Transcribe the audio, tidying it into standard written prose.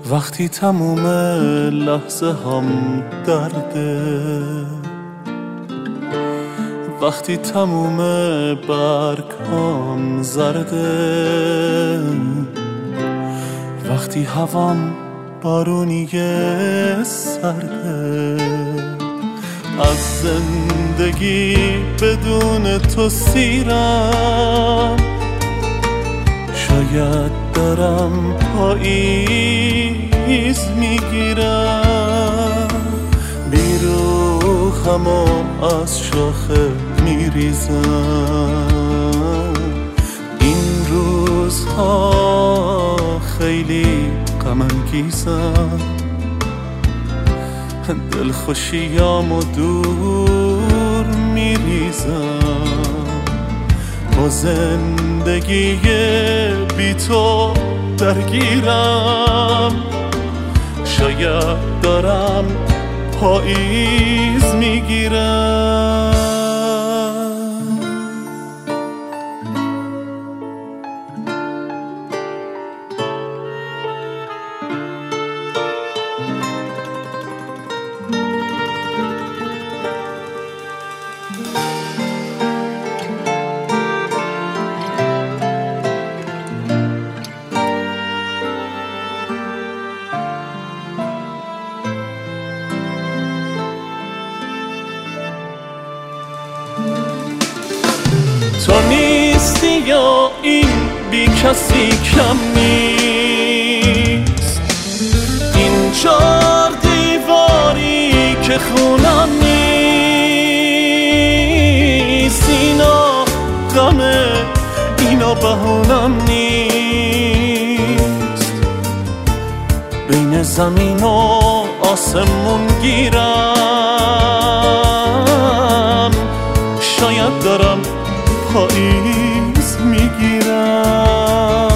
وقتی تموم لحظه هم درده، وقتی تموم برگ هم زرده، وقتی هوام بارونی سرده، از زندگی بدون تو سیرم، شاید دارم پاییز میگیرم، بیروحم و از شاخه میریزم. این روزها خیلی غم انگیزم، دلخوشیامو دور میریزم، با زندگی بی تو درگیرم، شاید دارم پاییز میگیرم. تو نیستی یا این بی کسی کم نیست، این چار دیواری که خونم نیست، اینا غمه اینا بهونم نیست، بین زمین و آسمون گیرم، شاید دارم پاییز میگیرم.